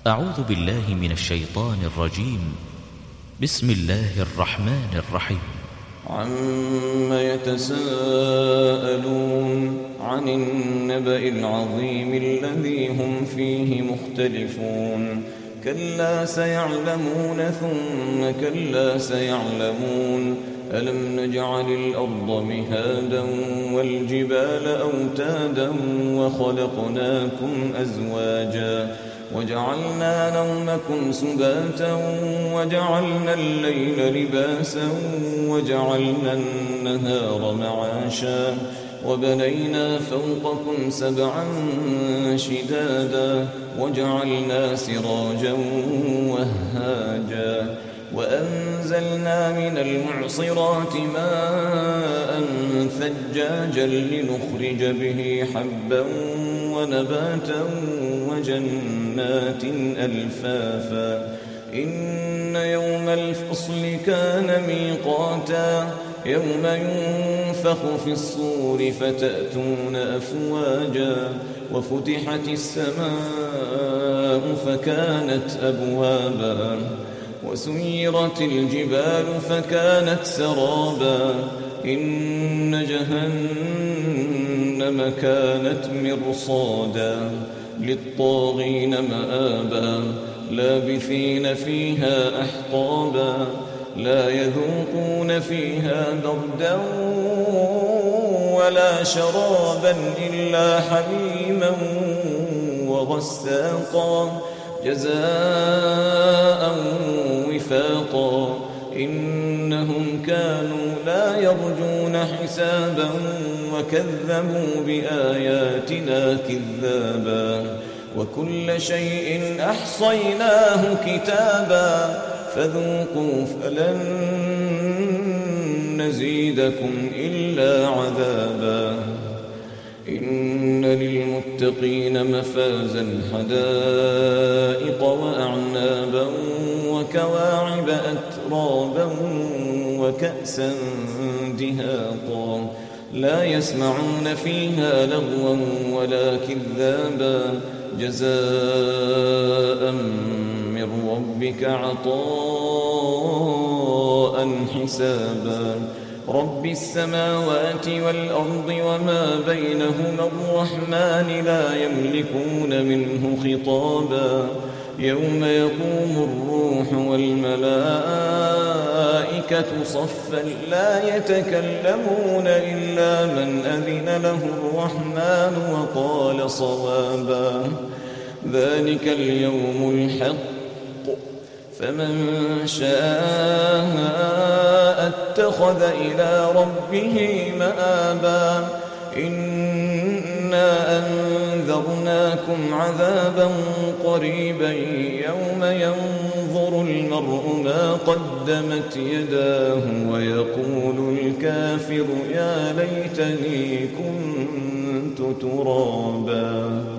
أعوذ بالله من الشيطان الرجيم. بسم الله الرحمن الرحيم. عم يتساءلون عن النبأ العظيم الذي هم فيه مختلفون كلا سيعلمون ثم كلا سيعلمون ألم نجعل الأرض مهادا والجبال أوتادا وخلقناكم أزواجا وجعلنا نومكم سباتا وجعلنا الليل لباسا وجعلنا النهار معاشا وبنينا فوقكم سبعا شدادا وجعلنا سراجا وهاجا وأنزلنا من المعصرات ماء ثجاجا لنخرج به حبا ونباتا وجنات ألفافا إن يوم الفصل كان ميقاتا يوم ينفخ في الصور فتأتون أفواجا وفتحت السماء فكانت أبوابا وسيرت الجبال فكانت سرابا إن جهنم كانت مرصادا للطاغين مآبا لابثين فيها أحقابا لا يذوقون فيها بردا ولا شرابا إلا حميما وغساقا جزاء وفاقا إنهم كانوا لا يرجون حسابا وكذبوا بآياتنا كذابا وكل شيء أحصيناه كتابا فذوقوا فلن نزيدكم إلا عذابا إن للمتقين مفازا حدائق وأعنابا وكواعب أترابا وكأسا دهاقا لا يسمعون فيها لغوا ولا كذابا جزاء من ربك عطاء حسابا رب السماوات والأرض وما بينهما الرحمن لا يملكون منه خطابا يوم يقوم الروح والملائكة صفا لا يتكلمون إلا من أذن له الرحمن وقال صوابا ذلك اليوم الحق فمن شاء اتخذ إلى ربه مآبا إنا أنذرناكم عذابا قريبا يوم ينظر المرء ما قدمت يداه ويقول الكافر يا ليتني كنت ترابا.